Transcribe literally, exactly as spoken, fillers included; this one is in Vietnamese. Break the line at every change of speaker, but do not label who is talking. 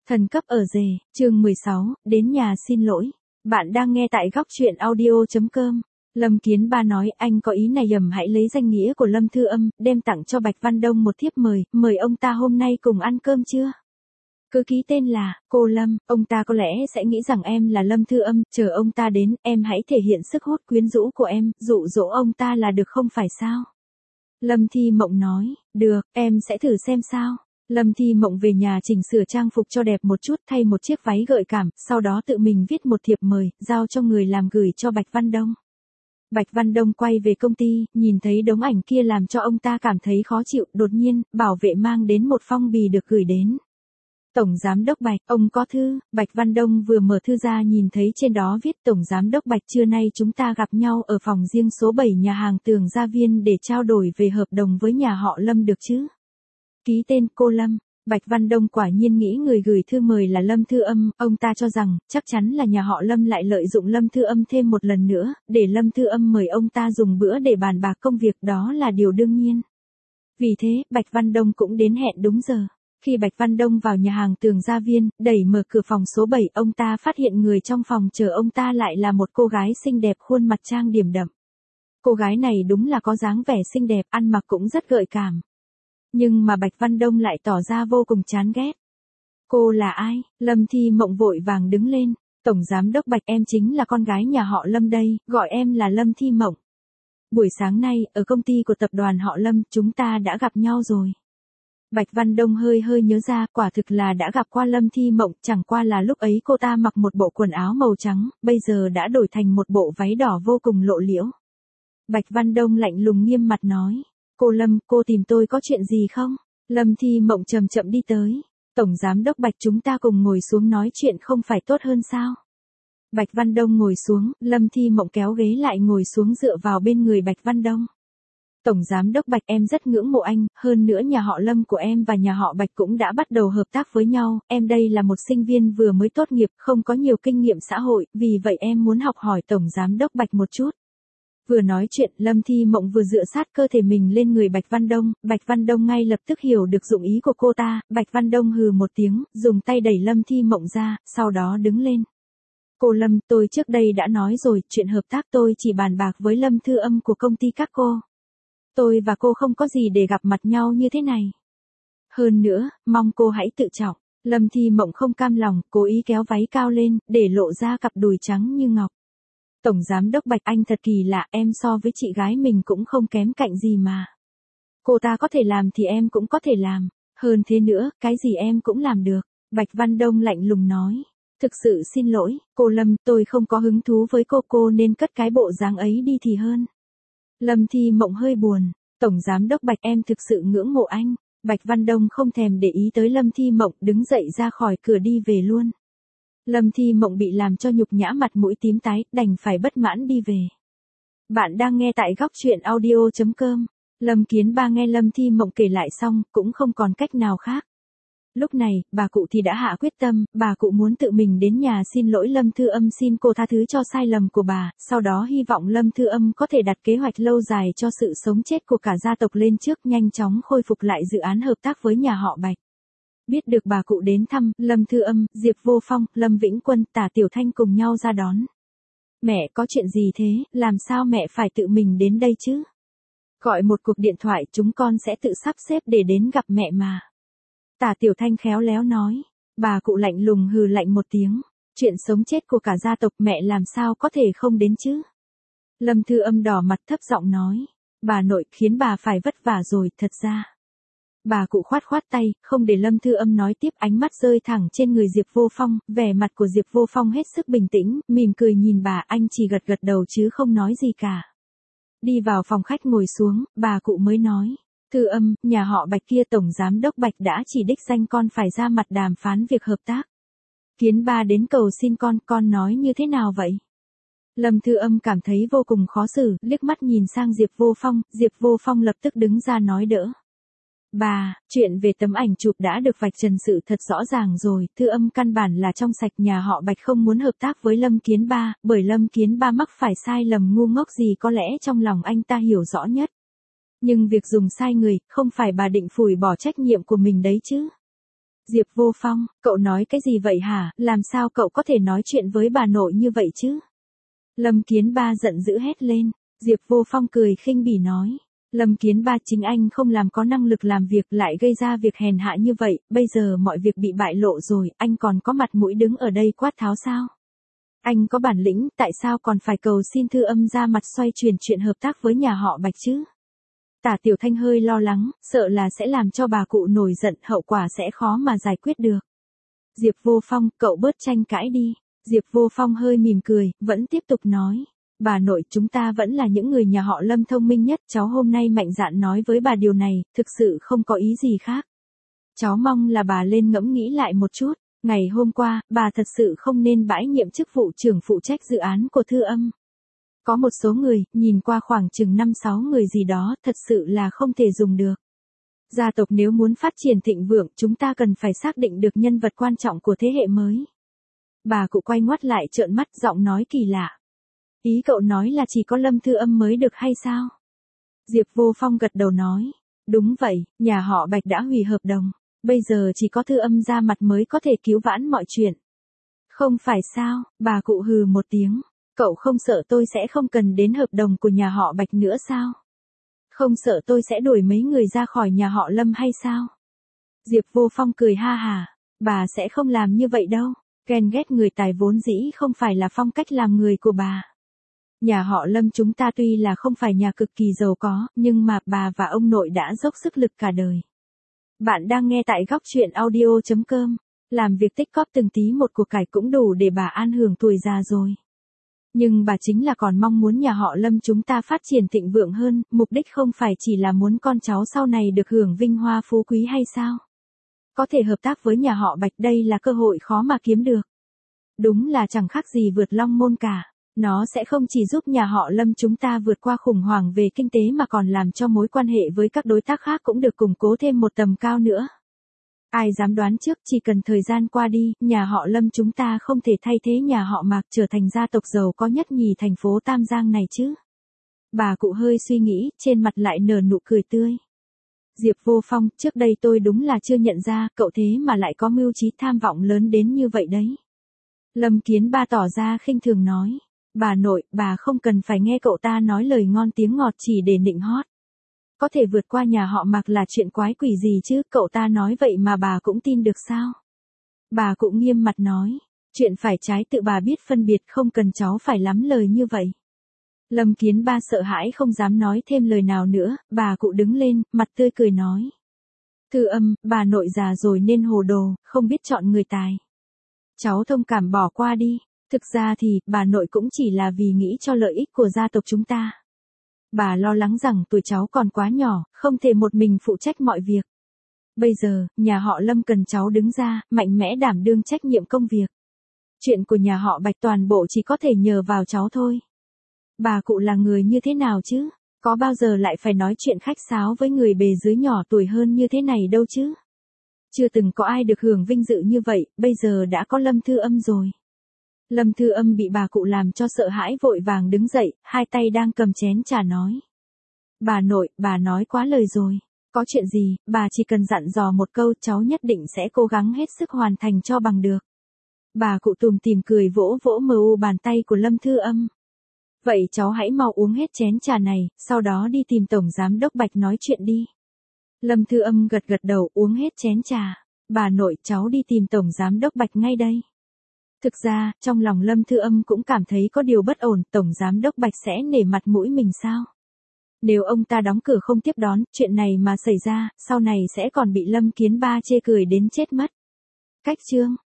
Thần cấp ở rể, chương mười sáu, đến nhà xin lỗi. Bạn đang nghe tại góc truyện audio chấm com. Lâm Kiến Ba nói anh có ý này nhầm hãy lấy danh nghĩa của Lâm Thư Âm, đem tặng cho Bạch Văn Đông một thiếp mời, mời ông ta hôm nay cùng ăn cơm chưa? Cứ ký tên là, cô Lâm, ông ta có lẽ sẽ nghĩ rằng em là Lâm Thư Âm, chờ ông ta đến, em hãy thể hiện sức hút quyến rũ của em, dụ dỗ ông ta là được không phải sao? Lâm Thi Mộng nói, được, em sẽ thử xem sao. Lâm Thi Mộng về nhà chỉnh sửa trang phục cho đẹp một chút, thay một chiếc váy gợi cảm, sau đó tự mình viết một thiệp mời, giao cho người làm gửi cho Bạch Văn Đông. Bạch Văn Đông quay về công ty, nhìn thấy đống ảnh kia làm cho ông ta cảm thấy khó chịu, đột nhiên, bảo vệ mang đến một phong bì được gửi đến. Tổng Giám đốc Bạch, ông có thư. Bạch Văn Đông vừa mở thư ra nhìn thấy trên đó viết Tổng Giám đốc Bạch, trưa nay chúng ta gặp nhau ở phòng riêng số bảy nhà hàng Tường Gia Viên để trao đổi về hợp đồng với nhà họ Lâm được chứ? Ký tên cô Lâm. Bạch Văn Đông quả nhiên nghĩ người gửi thư mời là Lâm Thư Âm, ông ta cho rằng, chắc chắn là nhà họ Lâm lại lợi dụng Lâm Thư Âm thêm một lần nữa, để Lâm Thư Âm mời ông ta dùng bữa để bàn bạc công việc, đó là điều đương nhiên. Vì thế, Bạch Văn Đông cũng đến hẹn đúng giờ. Khi Bạch Văn Đông vào nhà hàng Tường Gia Viên, đẩy mở cửa phòng số bảy, ông ta phát hiện người trong phòng chờ ông ta lại là một cô gái xinh đẹp khuôn mặt trang điểm đậm. Cô gái này đúng là có dáng vẻ xinh đẹp, ăn mặc cũng rất gợi cảm. Nhưng mà Bạch Văn Đông lại tỏ ra vô cùng chán ghét. Cô là ai? Lâm Thi Mộng vội vàng đứng lên. Tổng Giám đốc Bạch, em chính là con gái nhà họ Lâm đây, gọi em là Lâm Thi Mộng. Buổi sáng nay, ở công ty của tập đoàn họ Lâm, chúng ta đã gặp nhau rồi. Bạch Văn Đông hơi hơi nhớ ra, quả thực là đã gặp qua Lâm Thi Mộng, chẳng qua là lúc ấy cô ta mặc một bộ quần áo màu trắng, bây giờ đã đổi thành một bộ váy đỏ vô cùng lộ liễu. Bạch Văn Đông lạnh lùng nghiêm mặt nói. Cô Lâm, cô tìm tôi có chuyện gì không? Lâm Thi Mộng chậm chậm đi tới. Tổng Giám đốc Bạch, chúng ta cùng ngồi xuống nói chuyện không phải tốt hơn sao? Bạch Văn Đông ngồi xuống, Lâm Thi Mộng kéo ghế lại ngồi xuống dựa vào bên người Bạch Văn Đông. Tổng Giám đốc Bạch, em rất ngưỡng mộ anh, hơn nữa nhà họ Lâm của em và nhà họ Bạch cũng đã bắt đầu hợp tác với nhau, em đây là một sinh viên vừa mới tốt nghiệp, không có nhiều kinh nghiệm xã hội, vì vậy em muốn học hỏi Tổng Giám đốc Bạch một chút. Vừa nói chuyện, Lâm Thi Mộng vừa dựa sát cơ thể mình lên người Bạch Văn Đông, Bạch Văn Đông ngay lập tức hiểu được dụng ý của cô ta, Bạch Văn Đông hừ một tiếng, dùng tay đẩy Lâm Thi Mộng ra, sau đó đứng lên. Cô Lâm, tôi trước đây đã nói rồi, chuyện hợp tác tôi chỉ bàn bạc với Lâm Thư Âm của công ty các cô. Tôi và cô không có gì để gặp mặt nhau như thế này. Hơn nữa, mong cô hãy tự trọng. Lâm Thi Mộng không cam lòng, cố ý kéo váy cao lên, để lộ ra cặp đùi trắng như ngọc. Tổng Giám đốc Bạch, anh thật kỳ lạ, em so với chị gái mình cũng không kém cạnh gì mà. Cô ta có thể làm thì em cũng có thể làm. Hơn thế nữa, cái gì em cũng làm được. Bạch Văn Đông lạnh lùng nói. Thực sự xin lỗi, cô Lâm, tôi không có hứng thú với cô, cô nên cất cái bộ dáng ấy đi thì hơn. Lâm Thi Mộng hơi buồn. Tổng Giám đốc Bạch, em thực sự ngưỡng mộ anh. Bạch Văn Đông không thèm để ý tới Lâm Thi Mộng, đứng dậy ra khỏi cửa đi về luôn. Lâm Thi Mộng bị làm cho nhục nhã, mặt mũi tím tái, đành phải bất mãn đi về. Bạn đang nghe tại góc truyện audio chấm com. Lâm Kiến Ba nghe Lâm Thi Mộng kể lại xong, cũng không còn cách nào khác. Lúc này, bà cụ thì đã hạ quyết tâm, bà cụ muốn tự mình đến nhà xin lỗi Lâm Thư Âm, xin cô tha thứ cho sai lầm của bà, sau đó hy vọng Lâm Thư Âm có thể đặt kế hoạch lâu dài cho sự sống chết của cả gia tộc lên trước, nhanh chóng khôi phục lại dự án hợp tác với nhà họ Bạch. Biết được bà cụ đến thăm, Lâm Thư Âm, Diệp Vô Phong, Lâm Vĩnh Quân, Tả Tiểu Thanh cùng nhau ra đón. Mẹ, có chuyện gì thế, làm sao mẹ phải tự mình đến đây chứ? Gọi một cuộc điện thoại, chúng con sẽ tự sắp xếp để đến gặp mẹ mà. Tả Tiểu Thanh khéo léo nói. Bà cụ lạnh lùng hừ lạnh một tiếng. Chuyện sống chết của cả gia tộc mẹ làm sao có thể không đến chứ? Lâm Thư Âm đỏ mặt thấp giọng nói. Bà nội, khiến bà phải vất vả rồi, thật ra. Bà cụ khoát khoát tay, không để Lâm Thư Âm nói tiếp, ánh mắt rơi thẳng trên người Diệp Vô Phong, vẻ mặt của Diệp Vô Phong hết sức bình tĩnh, mỉm cười nhìn bà, anh chỉ gật gật đầu chứ không nói gì cả. Đi vào phòng khách ngồi xuống, bà cụ mới nói. Thư Âm, nhà họ Bạch kia Tổng Giám đốc Bạch đã chỉ đích danh con phải ra mặt đàm phán việc hợp tác. Kiến Ba đến cầu xin con, con nói như thế nào vậy? Lâm Thư Âm cảm thấy vô cùng khó xử, liếc mắt nhìn sang Diệp Vô Phong, Diệp Vô Phong lập tức đứng ra nói đỡ. Bà, chuyện về tấm ảnh chụp đã được vạch trần sự thật rõ ràng rồi, Thư Âm căn bản là trong sạch, nhà họ Bạch không muốn hợp tác với Lâm Kiến Ba, bởi Lâm Kiến Ba mắc phải sai lầm ngu ngốc gì có lẽ trong lòng anh ta hiểu rõ nhất. Nhưng việc dùng sai người, không phải bà định phủi bỏ trách nhiệm của mình đấy chứ? Diệp Vô Phong, cậu nói cái gì vậy hả, làm sao cậu có thể nói chuyện với bà nội như vậy chứ? Lâm Kiến Ba giận dữ hét lên. Diệp Vô Phong cười khinh bỉ nói. Lâm Kiến Ba, chính anh không làm có năng lực làm việc lại gây ra việc hèn hạ như vậy, bây giờ mọi việc bị bại lộ rồi, anh còn có mặt mũi đứng ở đây quát tháo sao? Anh có bản lĩnh, tại sao còn phải cầu xin Thư Âm ra mặt xoay chuyển chuyện hợp tác với nhà họ Bạch chứ? Tả Tiểu Thanh hơi lo lắng, sợ là sẽ làm cho bà cụ nổi giận, hậu quả sẽ khó mà giải quyết được. Diệp Vô Phong, cậu bớt tranh cãi đi. Diệp Vô Phong hơi mỉm cười, vẫn tiếp tục nói. Bà nội, chúng ta vẫn là những người nhà họ Lâm thông minh nhất, cháu hôm nay mạnh dạn nói với bà điều này, thực sự không có ý gì khác. Cháu mong là bà lên ngẫm nghĩ lại một chút, ngày hôm qua, bà thật sự không nên bãi nhiệm chức vụ trưởng phụ trách dự án của Thư Âm. Có một số người, nhìn qua khoảng chừng năm sáu người gì đó, thật sự là không thể dùng được. Gia tộc nếu muốn phát triển thịnh vượng, chúng ta cần phải xác định được nhân vật quan trọng của thế hệ mới. Bà cụ quay ngoắt lại trợn mắt, giọng nói kỳ lạ. Ý cậu nói là chỉ có Lâm Thư Âm mới được hay sao? Diệp Vô Phong gật đầu nói. Đúng vậy, nhà họ Bạch đã hủy hợp đồng. Bây giờ chỉ có Thư Âm ra mặt mới có thể cứu vãn mọi chuyện. Không phải sao, bà cụ hừ một tiếng. Cậu không sợ tôi sẽ không cần đến hợp đồng của nhà họ Bạch nữa sao? Không sợ tôi sẽ đuổi mấy người ra khỏi nhà họ Lâm hay sao? Diệp Vô Phong cười ha hà. Bà sẽ không làm như vậy đâu. Ghen ghét người tài vốn dĩ không phải là phong cách làm người của bà. Nhà họ Lâm chúng ta tuy là không phải nhà cực kỳ giàu có, nhưng mà bà và ông nội đã dốc sức lực cả đời. Bạn đang nghe tại góc truyện audio chấm com. Làm việc tích cóp từng tí một của cải cũng đủ để bà an hưởng tuổi già rồi. Nhưng bà chính là còn mong muốn nhà họ Lâm chúng ta phát triển thịnh vượng hơn, mục đích không phải chỉ là muốn con cháu sau này được hưởng vinh hoa phú quý hay sao? Có thể hợp tác với nhà họ Bạch, đây là cơ hội khó mà kiếm được. Đúng là chẳng khác gì vượt long môn cả. Nó sẽ không chỉ giúp nhà họ Lâm chúng ta vượt qua khủng hoảng về kinh tế mà còn làm cho mối quan hệ với các đối tác khác cũng được củng cố thêm một tầm cao nữa. Ai dám đoán trước, chỉ cần thời gian qua đi, nhà họ Lâm chúng ta không thể thay thế nhà họ Mạc trở thành gia tộc giàu có nhất nhì thành phố Tam Giang này chứ. Bà cụ hơi suy nghĩ, trên mặt lại nở nụ cười tươi. Diệp Vô Phong, trước đây tôi đúng là chưa nhận ra, cậu thế mà lại có mưu trí tham vọng lớn đến như vậy đấy. Lâm Kiến Ba tỏ ra khinh thường nói. Bà nội, bà không cần phải nghe cậu ta nói lời ngon tiếng ngọt chỉ để nịnh hót. Có thể vượt qua nhà họ Mạc là chuyện quái quỷ gì chứ, cậu ta nói vậy mà bà cũng tin được sao? Bà cũng nghiêm mặt nói, chuyện phải trái tự bà biết phân biệt, không cần cháu phải lắm lời như vậy. Lâm Kiến Ba sợ hãi không dám nói thêm lời nào nữa, bà cụ đứng lên, mặt tươi cười nói. Thư Âm, bà nội già rồi nên hồ đồ, không biết chọn người tài. Cháu thông cảm bỏ qua đi. Thực ra thì, bà nội cũng chỉ là vì nghĩ cho lợi ích của gia tộc chúng ta. Bà lo lắng rằng tuổi cháu còn quá nhỏ, không thể một mình phụ trách mọi việc. Bây giờ, nhà họ Lâm cần cháu đứng ra, mạnh mẽ đảm đương trách nhiệm công việc. Chuyện của nhà họ Bạch toàn bộ chỉ có thể nhờ vào cháu thôi. Bà cụ là người như thế nào chứ? Có bao giờ lại phải nói chuyện khách sáo với người bề dưới nhỏ tuổi hơn như thế này đâu chứ? Chưa từng có ai được hưởng vinh dự như vậy, bây giờ đã có Lâm Thư Âm rồi. Lâm Thư Âm bị bà cụ làm cho sợ hãi vội vàng đứng dậy, hai tay đang cầm chén trà nói. Bà nội, bà nói quá lời rồi. Có chuyện gì, bà chỉ cần dặn dò một câu, cháu nhất định sẽ cố gắng hết sức hoàn thành cho bằng được. Bà cụ tùm tìm cười vỗ vỗ mờ u bàn tay của Lâm Thư Âm. Vậy cháu hãy mau uống hết chén trà này, sau đó đi tìm Tổng Giám Đốc Bạch nói chuyện đi. Lâm Thư Âm gật gật đầu, uống hết chén trà. Bà nội, cháu đi tìm Tổng Giám Đốc Bạch ngay đây. Thực ra, trong lòng Lâm Thư Âm cũng cảm thấy có điều bất ổn, Tổng Giám Đốc Bạch sẽ nể mặt mũi mình sao? Nếu ông ta đóng cửa không tiếp đón, chuyện này mà xảy ra, sau này sẽ còn bị Lâm Kiến Ba chê cười đến chết mất. Cách chương